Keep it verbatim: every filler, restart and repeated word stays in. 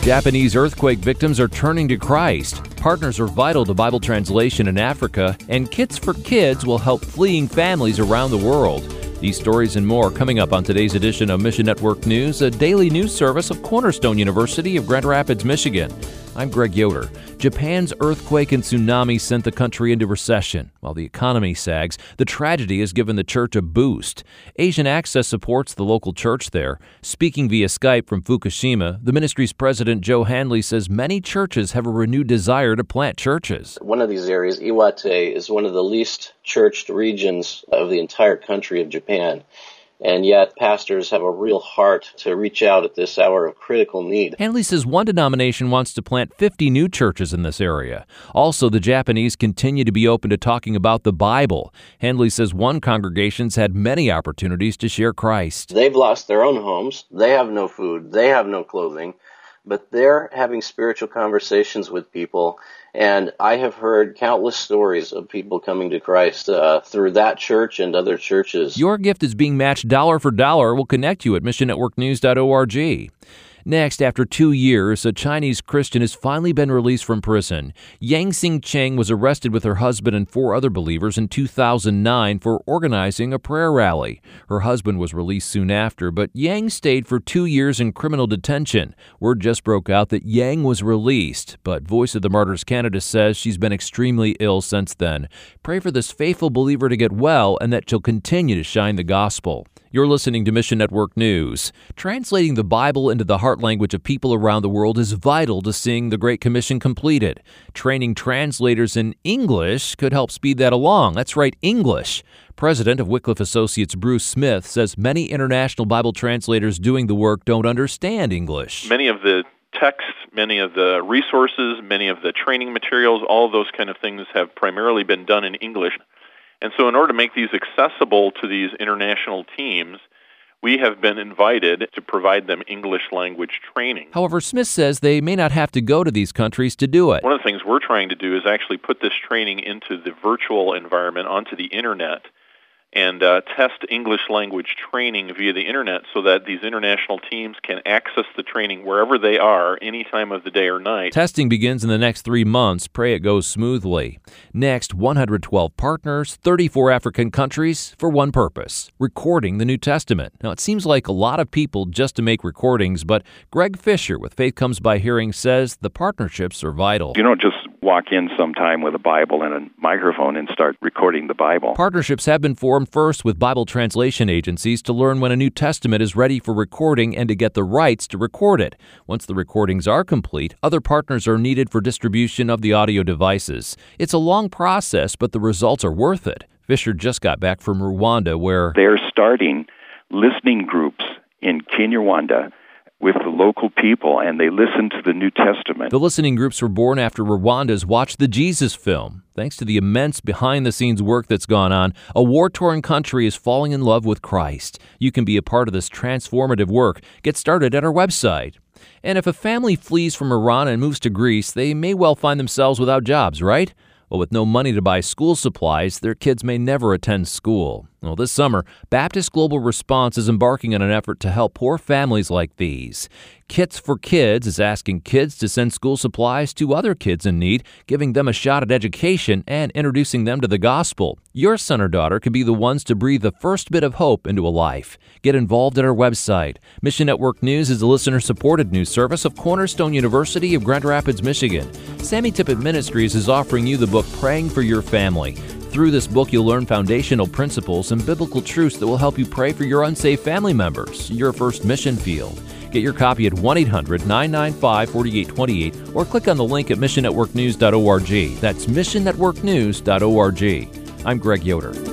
Japanese earthquake victims are turning to Christ. Partners are vital to Bible translation in Africa, and Kits for Kids will help fleeing families around the world. These stories and more coming up on today's edition of Mission Network News, a daily news service of Cornerstone University of Grand Rapids, Michigan. I'm Greg Yoder. Japan's earthquake and tsunami sent the country into recession. While the economy sags, the tragedy has given the church a boost. Asian Access supports the local church there. Speaking via Skype from Fukushima, the ministry's president Joe Handley says many churches have a renewed desire to plant churches. One of these areas, Iwate, is one of the least churched regions of the entire country of Japan. And yet pastors have a real heart to reach out at this hour of critical need. Handley says one denomination wants to plant fifty new churches in this area. Also, the Japanese continue to be open to talking about the Bible. Handley says one congregation's had many opportunities to share Christ. They've lost their own homes. They have no food. They have no clothing. But they're having spiritual conversations with people. And I have heard countless stories of people coming to Christ uh, through that church and other churches. Your gift is being matched dollar for dollar. We'll connect you at mission network news dot org. Next, after two years, a Chinese Christian has finally been released from prison. Yang Xing Cheng was arrested with her husband and four other believers in two thousand nine for organizing a prayer rally. Her husband was released soon after, but Yang stayed for two years in criminal detention. Word just broke out that Yang was released, but Voice of the Martyrs Canada says she's been extremely ill since then. Pray for this faithful believer to get well and that she'll continue to shine the gospel. You're listening to Mission Network News. Translating the Bible into the heart language of people around the world is vital to seeing the Great Commission completed. Training translators in English could help speed that along. That's right, English. President of Wycliffe Associates Bruce Smith says many international Bible translators doing the work don't understand English. Many of the texts, many of the resources, many of the training materials, all of those kind of things have primarily been done in English. And so in order to make these accessible to these international teams, we have been invited to provide them English language training. However, Smith says they may not have to go to these countries to do it. One of the things we're trying to do is actually put this training into the virtual environment, onto the Internet, and uh, test English language training via the Internet so that these international teams can access the training wherever they are, any time of the day or night. Testing begins in the next three months. Pray it goes smoothly. Next, one hundred twelve partners, thirty-four African countries for one purpose, recording the New Testament. Now, it seems like a lot of people just to make recordings, but Greg Fisher with Faith Comes by Hearing says the partnerships are vital. You don't just walk in sometime with a Bible and a microphone and start recording the Bible. Partnerships have been formed first with Bible translation agencies to learn when a New Testament is ready for recording and to get the rights to record it. Once the recordings are complete, other partners are needed for distribution of the audio devices. It's a long process, but the results are worth it. Fisher just got back from Rwanda, where they're starting listening groups in Kinyarwanda with the local people, and they listen to the New Testament. The listening groups were born after Rwanda's Watch the Jesus film. Thanks to the immense behind-the-scenes work that's gone on, a war-torn country is falling in love with Christ. You can be a part of this transformative work. Get started at our website. And if a family flees from Iran and moves to Greece, they may well find themselves without jobs, right? Well, with no money to buy school supplies, their kids may never attend school. Well, this summer, Baptist Global Response is embarking on an effort to help poor families like these. Kits for Kids is asking kids to send school supplies to other kids in need, giving them a shot at education and introducing them to the gospel. Your son or daughter could be the ones to breathe the first bit of hope into a life. Get involved at our website. Mission Network News is a listener-supported news service of Cornerstone University of Grand Rapids, Michigan. Sammy Tippett Ministries is offering you the book Praying for Your Family. Through this book, you'll learn foundational principles and biblical truths that will help you pray for your unsaved family members, your first mission field. Get your copy at one eight hundred nine nine five four eight two eight or click on the link at mission network news dot org. That's mission network news dot org. I'm Greg Yoder.